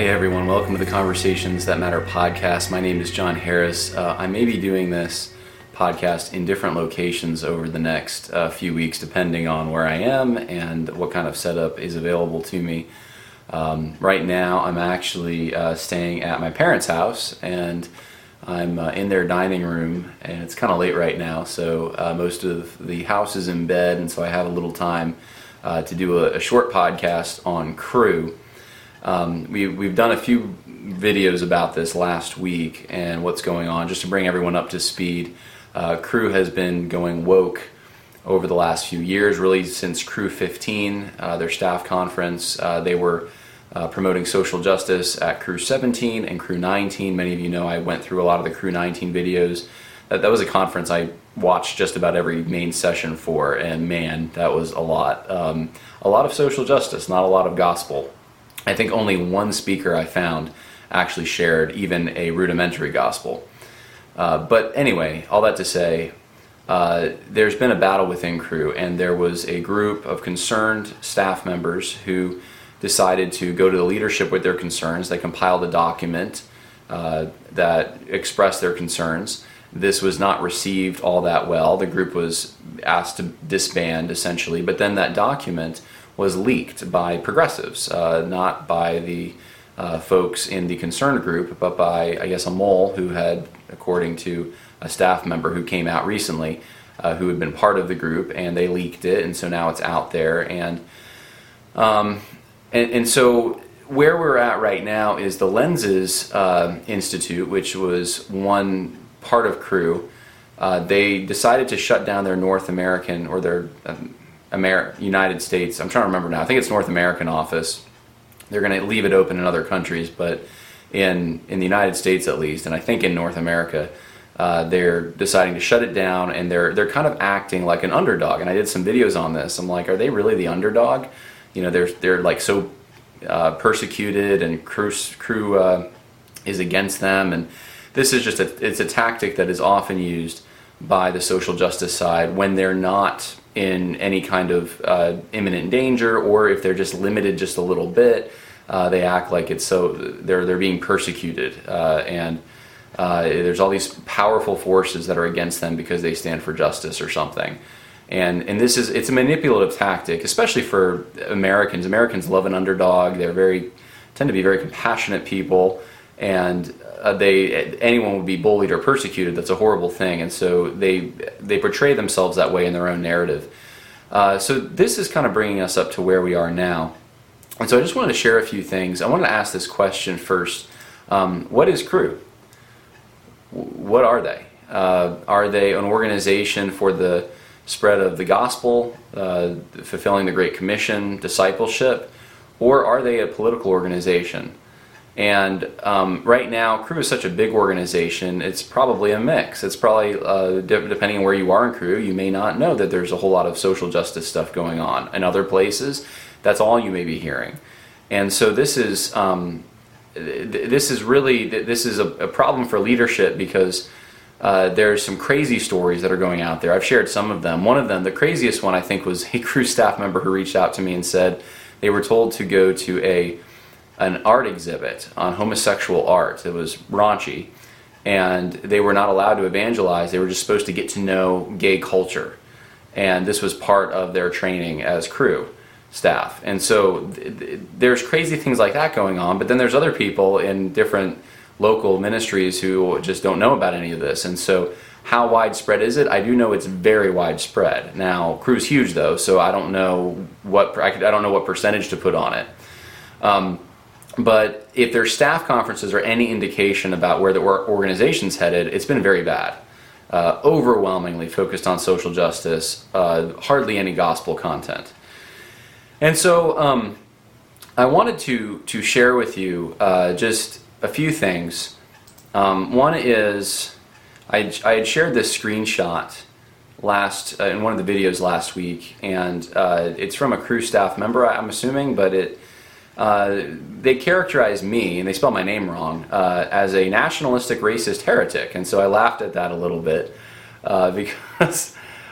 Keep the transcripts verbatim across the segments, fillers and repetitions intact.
Hey everyone, welcome to the Conversations That Matter podcast. My name is John Harris. Uh, I may be doing this podcast in different locations over the next uh, few weeks depending on where I am and what kind of setup is available to me. Um, right now I'm actually uh, staying at my parents' house and I'm uh, in their dining room, and it's kind of late right now, so uh, most of the house is in bed, and so I have a little time uh, to do a, a short podcast on Crew. Um, we, we've done a few videos about this last week and what's going on, just to bring everyone up to speed. Uh, Crew has been going woke over the last few years, really since Crew fifteen, uh, their staff conference. Uh, they were uh, promoting social justice at Crew seventeen and Crew nineteen. Many of you know I went through a lot of the Crew nineteen videos. That, that was a conference I watched just about every main session for, and man, that was a lot. Um, a lot of social justice, not a lot of gospel. I think only one speaker I found actually shared even a rudimentary gospel. Uh, but anyway, all that to say, uh, there's been a battle within Crew, and there was a group of concerned staff members who decided to go to the leadership with their concerns. They compiled a document uh, that expressed their concerns. This was not received all that well. The group was asked to disband, essentially, but then that document was leaked by progressives, uh, not by the uh, folks in the concerned group, but by, I guess, a mole who had, according to a staff member who came out recently, uh, who had been part of the group, and they leaked it, and so now it's out there. And um, and, and so where we're at right now is the Lenses uh, Institute, which was one part of Crew. Uh, they decided to shut down their North American, or their um, Amer- United States, I'm trying to remember now, I think it's North American office. They're going to leave it open in other countries, but in in the United States at least, and I think in North America, uh, they're deciding to shut it down, and they're they're kind of acting like an underdog. And I did some videos on this. I'm like, are they really the underdog? You know, they're they're like so uh, persecuted, and Crew Crew uh, is against them, and this is just a it's a tactic that is often used by the social justice side when they're not in any kind of uh, imminent danger, or if they're just limited just a little bit, uh, they act like it's so they're they're being persecuted, uh, and uh, there's all these powerful forces that are against them because they stand for justice or something. And and this is it's a manipulative tactic, especially for Americans. Americans love an underdog. They're very tend to be very compassionate people, and Uh, they anyone would be bullied or persecuted. That's a horrible thing, and so they they portray themselves that way in their own narrative. Uh, so this is kind of bringing us up to where we are now, and so I just wanted to share a few things. I wanted to ask this question first: um, what is Crew? What are they? Uh, are they an organization for the spread of the gospel, uh, fulfilling the Great Commission, discipleship, or are they a political organization? And um, right now, Crew is such a big organization, it's probably a mix. It's probably, uh, de- depending on where you are in Crew, you may not know that there's a whole lot of social justice stuff going on. In other places, that's all you may be hearing. And so this is um, th- this is really, th- this is a, a problem for leadership, because uh, there's some crazy stories that are going out there. I've shared some of them. One of them, the craziest one, I think, was a Crew staff member who reached out to me and said they were told to go to a an art exhibit on homosexual art. It was raunchy, and they were not allowed to evangelize. They were just supposed to get to know gay culture, and this was part of their training as Crew staff. And so th- th- there's crazy things like that going on, but then there's other people in different local ministries who just don't know about any of this. And so how widespread is it? I do know it's very widespread. Now, Crew's huge though, so I don't know what I, could, I don't know what percentage to put on it. Um, But if their staff conferences are any indication about where the organization's headed, it's been very bad. Uh, overwhelmingly focused on social justice, uh, hardly any gospel content. And so um, I wanted to, to share with you uh, just a few things. Um, one is, I, I had shared this screenshot last uh, in one of the videos last week, and uh, it's from a Crew staff member, I'm assuming, but it Uh, they characterized me, and they spelled my name wrong, uh, as a nationalistic racist heretic. And so I laughed at that a little bit uh, because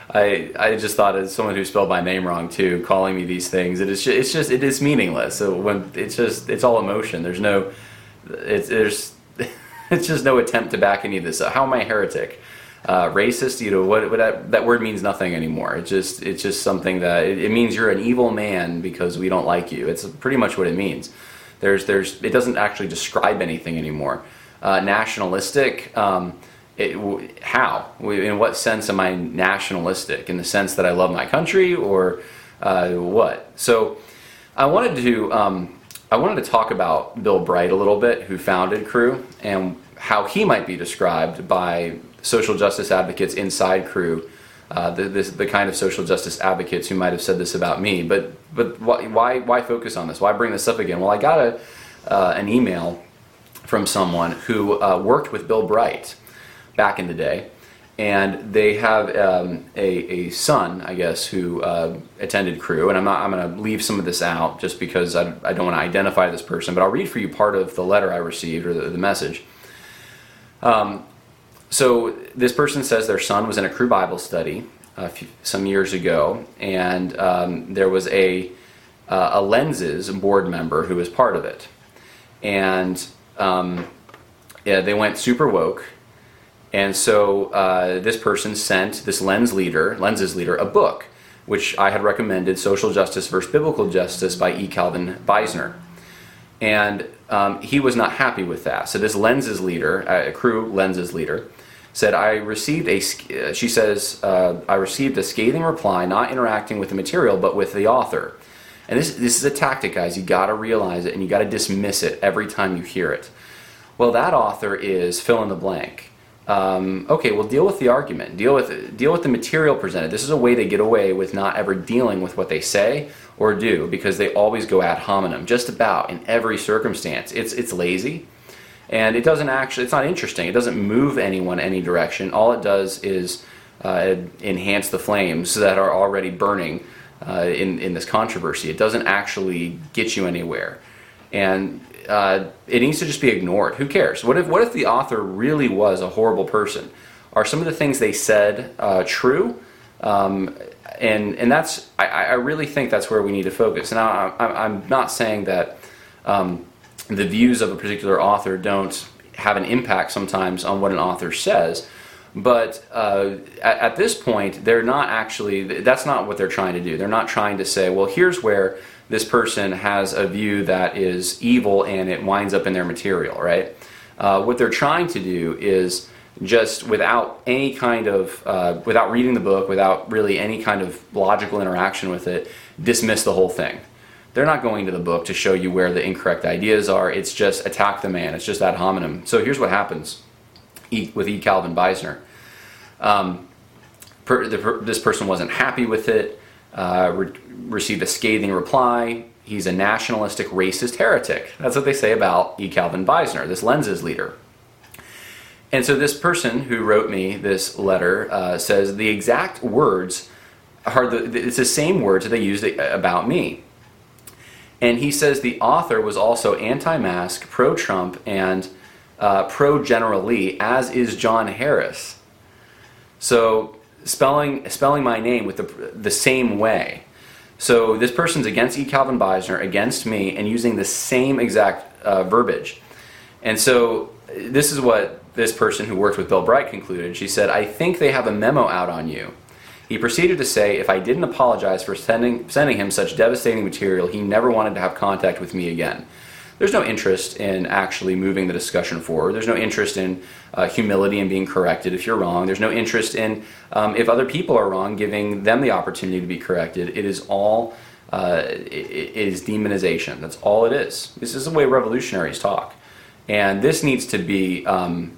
I I just thought as someone who spelled my name wrong too, calling me these things, it is just, it's just it is meaningless. So when it's just it's all emotion. There's no it's there's it's just no attempt to back any of this up. How am I a heretic? Uh, racist? You know what? what that, that word means nothing anymore. It just it's just something that it, it means you're an evil man because we don't like you. It's pretty much what it means. There's there's it doesn't actually describe anything anymore. Uh, nationalistic. Um, It, how? In what sense am I nationalistic? In the sense that I love my country, or uh, what? So, I wanted to um, I wanted to talk about Bill Bright a little bit, who founded Cru, and how he might be described by social justice advocates inside Cru, uh, the, this, the kind of social justice advocates who might have said this about me. But but why why, why focus on this? Why bring this up again? Well, I got a uh, an email from someone who uh, worked with Bill Bright back in the day, and they have um, a, a son, I guess, who uh, attended Cru, and I'm not I'm going to leave some of this out just because I, I don't want to identify this person, but I'll read for you part of the letter I received, or the, the message. Um, so this person says their son was in a Cru Bible study a few, some years ago, and um, there was a uh, a Lenses board member who was part of it, and um, yeah, they went super woke. And so uh, this person sent this lens leader, lenses leader, a book, which I had recommended, Social Justice versus Biblical Justice by E. Calvin Beisner. And um, he was not happy with that. So this lenses leader, a Cru lenses leader, said, I received a, she says, uh, I received a scathing reply, not interacting with the material, but with the author. And this, this is a tactic, guys. You got to realize it, and you got to dismiss it every time you hear it. Well, that author is fill in the blank. Um, okay, well, deal with the argument. Deal with deal with the material presented. This is a way they get away with not ever dealing with what they say or do, because they always go ad hominem, just about in every circumstance. It's it's lazy, and it doesn't actually. It's not interesting. It doesn't move anyone any direction. All it does is uh, enhance the flames that are already burning uh, in in this controversy. It doesn't actually get you anywhere, and Uh, it needs to just be ignored. Who cares? What if what if the author really was a horrible person? Are some of the things they said uh, true? Um, and and that's I, I really think that's where we need to focus. Now I, I'm not saying that um, the views of a particular author don't have an impact sometimes on what an author says, but uh, at, at this point they're not actually. That's not what they're trying to do. They're not trying to say, well, here's where this person has a view that is evil and it winds up in their material, right? Uh, what they're trying to do is just without any kind of, uh, without reading the book, without really any kind of logical interaction with it, dismiss the whole thing. They're not going to the book to show you where the incorrect ideas are. It's just attack the man. It's just ad hominem. So here's what happens e, with E. Calvin Beisner. Um, per, the, per, this person wasn't happy with it. Uh, re- received a scathing reply. He's a nationalistic, racist heretic. That's what they say about E. Calvin Beisner, this lenses leader. And so this person who wrote me this letter uh, says the exact words are the, it's the same words that they used about me. And he says the author was also anti-mask, pro-Trump, and uh, pro-General Lee, as is John Harris. So spelling spelling my name with the the same way. So this person's against E. Calvin Beisner, against me, and using the same exact uh, verbiage. And so this is what this person who worked with Bill Bright concluded. She said, I think they have a memo out on you. He proceeded to say, if I didn't apologize for sending, sending him such devastating material, he never wanted to have contact with me again. There's no interest in actually moving the discussion forward. There's no interest in uh, humility and being corrected if you're wrong. There's no interest in, um, if other people are wrong, giving them the opportunity to be corrected. It is all, uh, it, it is demonization. That's all it is. This is the way revolutionaries talk. And this needs to be, um,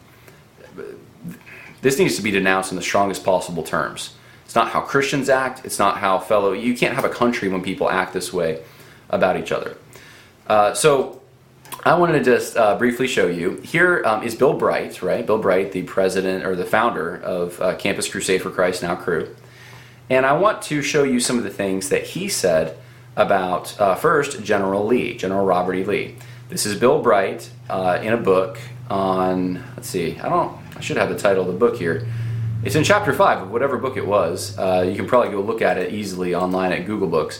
this needs to be denounced in the strongest possible terms. It's not how Christians act. It's not how fellow, you can't have a country when people act this way about each other. Uh, so, I wanted to just uh, briefly show you. Here um, is Bill Bright, right? Bill Bright, the president or the founder of uh, Campus Crusade for Christ, now Cru. And I want to show you some of the things that he said about, uh, first, General Lee, General Robert E. Lee. This is Bill Bright uh, in a book on, let's see, I don't, I should have the title of the book here. It's in chapter five of whatever book it was. Uh, you can probably go look at it easily online at Google Books.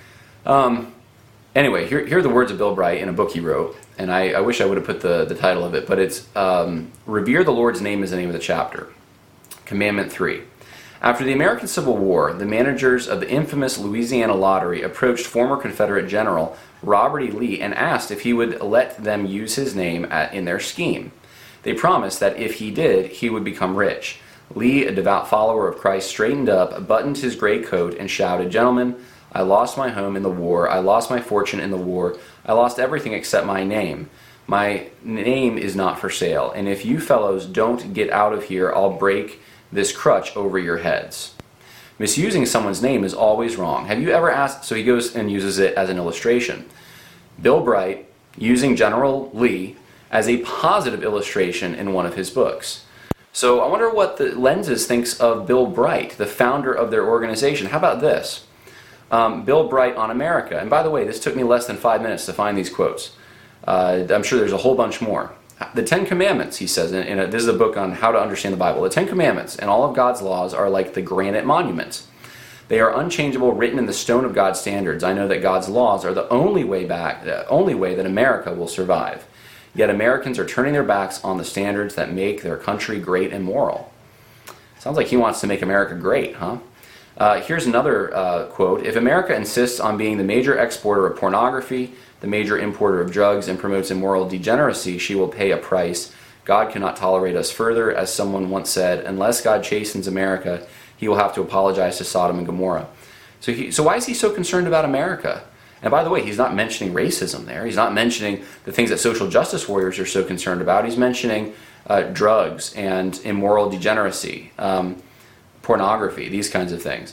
Um, anyway, here, here are the words of Bill Bright in a book he wrote, and I, I wish I would have put the, the title of it, but it's um, Revere the Lord's Name is the name of the chapter. Commandment three. After the American Civil War, the managers of the infamous Louisiana Lottery approached former Confederate General Robert E. Lee and asked if he would let them use his name at, in their scheme. They promised that if he did, he would become rich. Lee, a devout follower of Christ, straightened up, buttoned his gray coat, and shouted, "Gentlemen, I lost my home in the war. I lost my fortune in the war. I lost everything except my name. My name is not for sale. And if you fellows don't get out of here, I'll break this crutch over your heads." Misusing someone's name is always wrong. Have you ever asked? So he goes and uses it as an illustration. Bill Bright using General Lee as a positive illustration in one of his books. So I wonder what the Lenses thinks of Bill Bright, the founder of their organization. How about this? Um, Bill Bright on America. And by the way, this took me less than five minutes to find these quotes. Uh, I'm sure there's a whole bunch more. The Ten Commandments, he says, in, in a, this is a book on how to understand the Bible. The Ten Commandments and all of God's laws are like the granite monuments. They are unchangeable, written in the stone of God's standards. I know that God's laws are the only way back, the only way that America will survive. Yet Americans are turning their backs on the standards that make their country great and moral. Sounds like he wants to make America great, huh? Uh, here's another uh, quote. If America insists on being the major exporter of pornography, the major importer of drugs, and promotes immoral degeneracy, she will pay a price. God cannot tolerate us further. As someone once said, unless God chastens America, he will have to apologize to Sodom and Gomorrah. So, he, so why is he so concerned about America? And by the way, he's not mentioning racism there. He's not mentioning the things that social justice warriors are so concerned about. He's mentioning uh, drugs and immoral degeneracy, um, pornography, these kinds of things.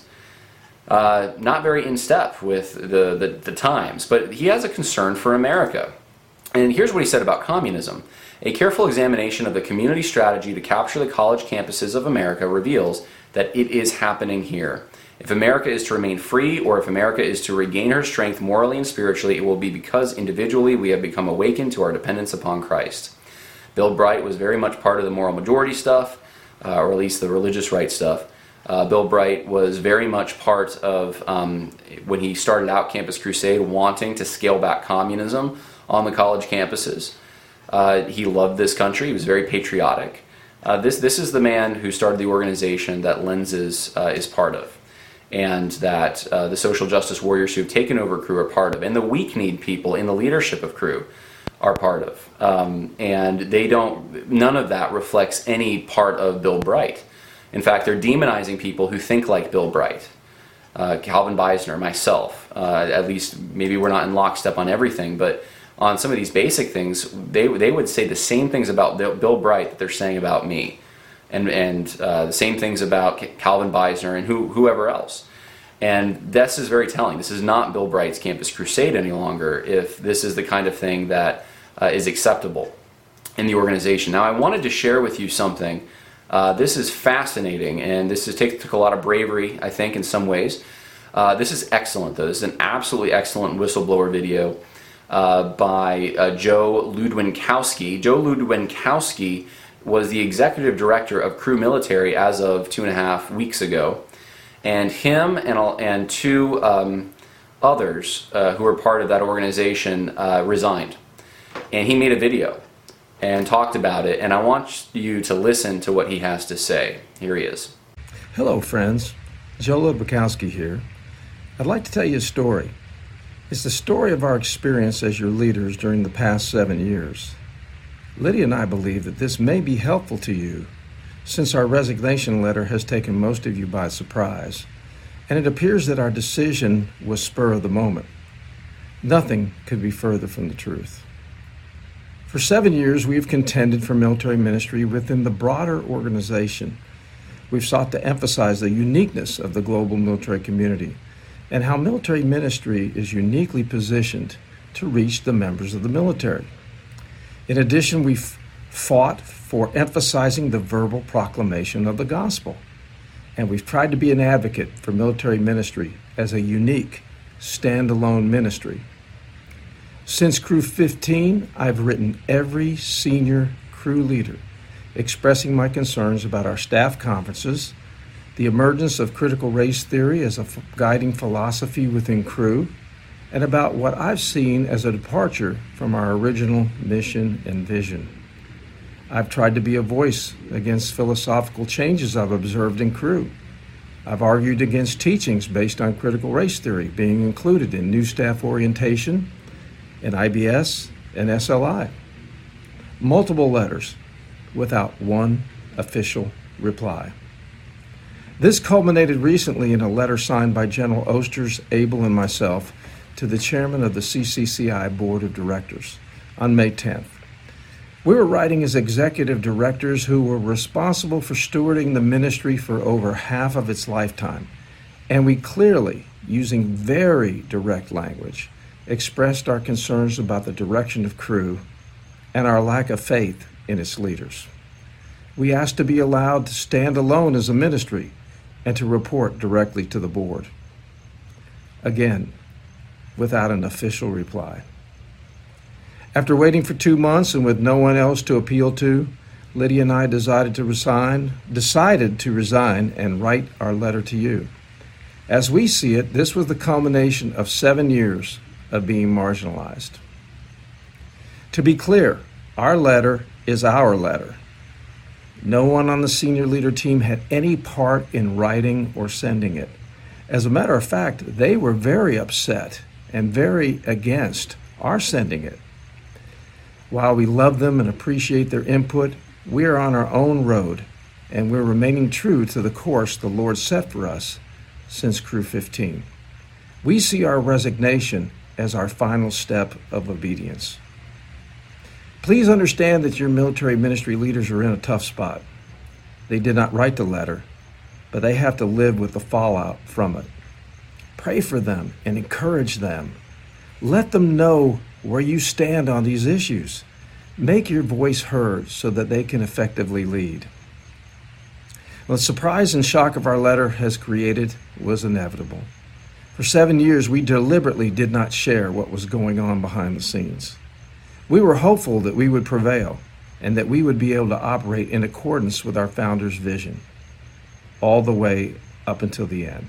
Uh, not very in step with the, the, the times, but he has a concern for America. And here's what he said about communism. A careful examination of the community strategy to capture the college campuses of America reveals that it is happening here. If America is to remain free, or if America is to regain her strength morally and spiritually, it will be because individually we have become awakened to our dependence upon Christ. Bill Bright was very much part of the moral majority stuff, uh, or at least the religious right stuff. Uh, Bill Bright was very much part of, um, when he started out Campus Crusade, wanting to scale back communism on the college campuses. Uh, he loved this country. He was very patriotic. Uh, this, this is the man who started the organization that Lenses uh, is part of, and that uh, the social justice warriors who have taken over Cru are part of, and the weak-kneed people in the leadership of Cru are part of. Um, and they don't, none of that reflects any part of Bill Bright. In fact, they're demonizing people who think like Bill Bright, uh, Calvin Beisner, myself. Uh, at least maybe we're not in lockstep on everything, but on some of these basic things, they they would say the same things about Bill, Bill Bright that they're saying about me, and and uh, the same things about Calvin Beisner and who, whoever else. And this is very telling. This is not Bill Bright's Campus Crusade any longer, if this is the kind of thing that uh, is acceptable in the organization. Now, I wanted to share with you something. Uh, this is fascinating, and this is, take, took a lot of bravery, I think, in some ways. Uh, this is excellent, though. This is an absolutely excellent whistleblower video uh, by uh, Joe Ludwinkowski. Joe Ludwinkowski was the executive director of Cru Military as of two and a half weeks ago, and him and, and two um, others uh, who were part of that organization uh, resigned. And he made a video and talked about it, and I want you to listen to what he has to say. Here he is. Hello, friends. Joe Ludwinkowski here. I'd like to tell you a story. It's the story of our experience as your leaders during the past seven years. Lydia and I believe that this may be helpful to you, since our resignation letter has taken most of you by surprise, and it appears that our decision was spur of the moment. Nothing could be further from the truth. For seven years, we've contended for military ministry within the broader organization. We've sought to emphasize the uniqueness of the global military community and how military ministry is uniquely positioned to reach the members of the military. In addition, we've fought for emphasizing the verbal proclamation of the gospel, and we've tried to be an advocate for military ministry as a unique, standalone ministry. Since Cru fifteen, I've written every senior Cru leader expressing my concerns about our staff conferences, the emergence of critical race theory as a f- guiding philosophy within Cru, and about what I've seen as a departure from our original mission and vision. I've tried to be a voice against philosophical changes I've observed in Cru. I've argued against teachings based on critical race theory being included in new staff orientation, in I B S, and S L I. Multiple letters without one official reply. This culminated recently in a letter signed by General Osters, Abel, and myself to the chairman of the C C C I Board of Directors on May tenth. We were writing as executive directors who were responsible for stewarding the ministry for over half of its lifetime, and we clearly, using very direct language, expressed our concerns about the direction of Cru and our lack of faith in its leaders. We asked to be allowed to stand alone as a ministry and to report directly to the board. Again, without an official reply. After waiting for two months and with no one else to appeal to, Lydia and I decided to resign, decided to resign and write our letter to you. As we see it, this was the culmination of seven years of being marginalized. To be clear, our letter is our letter. No one on the senior leader team had any part in writing or sending it. As a matter of fact, they were very upset and very against our sending it. While we love them and appreciate their input, we are on our own road, and we're remaining true to the course the Lord set for us since Cru fifteen. We see our resignation as our final step of obedience. Please understand that your military ministry leaders are in a tough spot. They did not write the letter, but they have to live with the fallout from it. Pray for them and encourage them. Let them know where you stand on these issues. Make your voice heard so that they can effectively lead. Well, the surprise and shock of our letter has created was inevitable. For seven years, we deliberately did not share what was going on behind the scenes. We were hopeful that we would prevail and that we would be able to operate in accordance with our founder's vision, all the way up until the end.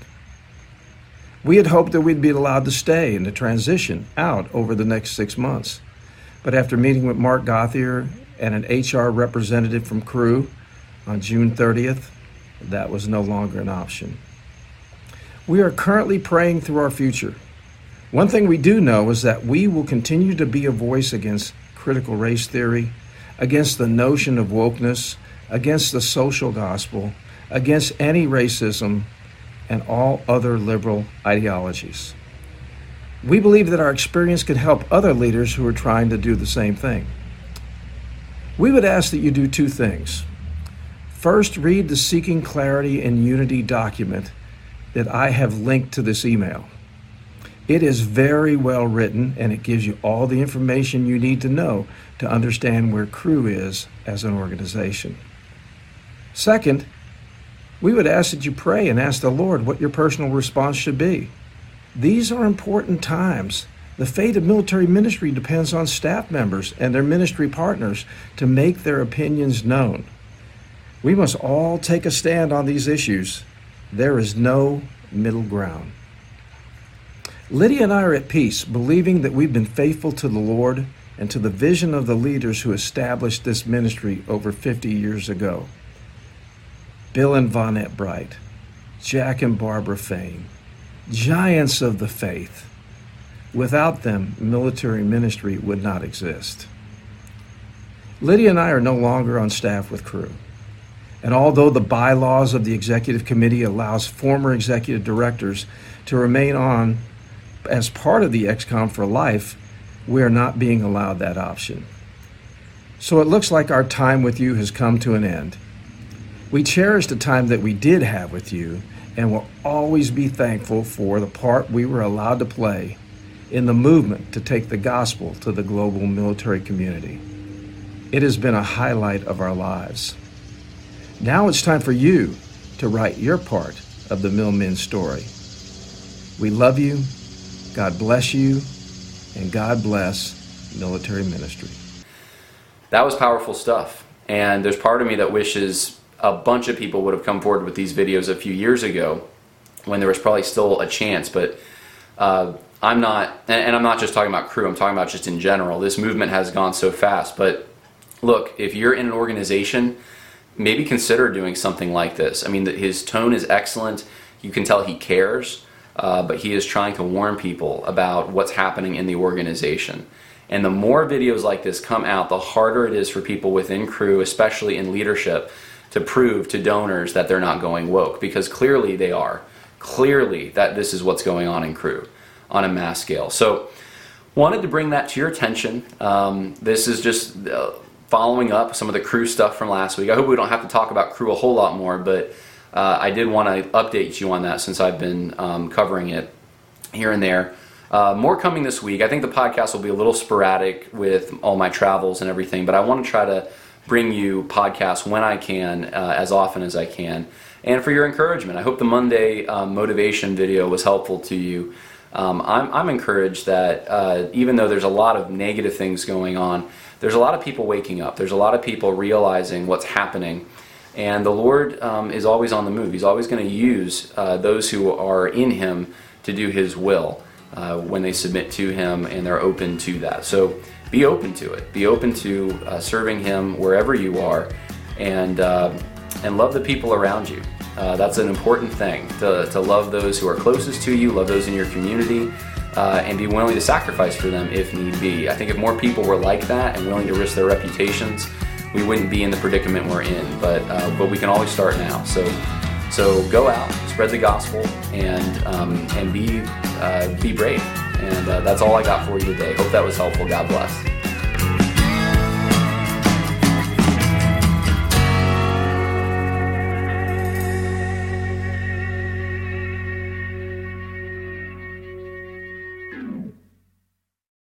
We had hoped that we'd be allowed to stay and to transition out over the next six months. But after meeting with Mark Gauthier and an H R representative from Cru on June thirtieth, that was no longer an option. We are currently praying through our future. One thing we do know is that we will continue to be a voice against critical race theory, against the notion of wokeness, against the social gospel, against any racism, and all other liberal ideologies. We believe that our experience can help other leaders who are trying to do the same thing. We would ask that you do two things. First, read the Seeking Clarity and Unity document that I have linked to this email. It is very well written, and it gives you all the information you need to know to understand where Cru is as an organization. Second, we would ask that you pray and ask the Lord what your personal response should be. These are important times. The fate of military ministry depends on staff members and their ministry partners to make their opinions known. We must all take a stand on these issues. There is no middle ground. Lydia and I are at peace, believing that we've been faithful to the Lord and to the vision of the leaders who established this ministry over fifty years ago. Bill and Vonette Bright, Jack and Barbara Fain, giants of the faith. Without them, military ministry would not exist. Lydia and I are no longer on staff with Cru. And although the bylaws of the executive committee allows former executive directors to remain on as part of the X COM for life, we are not being allowed that option. So it looks like our time with you has come to an end. We cherish the time that we did have with you and will always be thankful for the part we were allowed to play in the movement to take the gospel to the global military community. It has been a highlight of our lives. Now it's time for you to write your part of the Millmen story. We love you, God bless you, and God bless military ministry. That was powerful stuff. And there's part of me that wishes a bunch of people would have come forward with these videos a few years ago when there was probably still a chance. But uh, I'm not, and, and I'm not just talking about Cru, I'm talking about just in general. This movement has gone so fast. But look, if you're in an organization, maybe consider doing something like this. I mean, the, his tone is excellent. You can tell he cares, uh, but he is trying to warn people about what's happening in the organization. And the more videos like this come out, the harder it is for people within Cru, especially in leadership, to prove to donors that they're not going woke, because clearly they are. Clearly that this is what's going on in Cru on a mass scale. So wanted to bring that to your attention. Um, this is just uh, following up some of the Cru stuff from last week. I hope we don't have to talk about Cru a whole lot more, but uh, I did want to update you on that since I've been um, covering it here and there. Uh, more coming this week. I think the podcast will be a little sporadic with all my travels and everything, but I want to try to bring you podcasts when I can, uh, as often as I can, and for your encouragement. I hope the Monday um, motivation video was helpful to you. Um, I'm, I'm encouraged that uh, even though there's a lot of negative things going on, there's a lot of people waking up. There's a lot of people realizing what's happening, and the Lord um, is always on the move. He's always going to use uh, those who are in Him to do His will. Uh, when they submit to Him and they're open to that. So be open to it. Be open to uh, serving Him wherever you are, and uh, and love the people around you. Uh, that's an important thing, to, to love those who are closest to you, love those in your community, uh, and be willing to sacrifice for them if need be. I think if more people were like that and willing to risk their reputations, we wouldn't be in the predicament we're in. But uh, but we can always start now. So so go out, spread the gospel, and um, and be uh, be brave. And uh, that's all I got for you today. Hope that was helpful. God bless.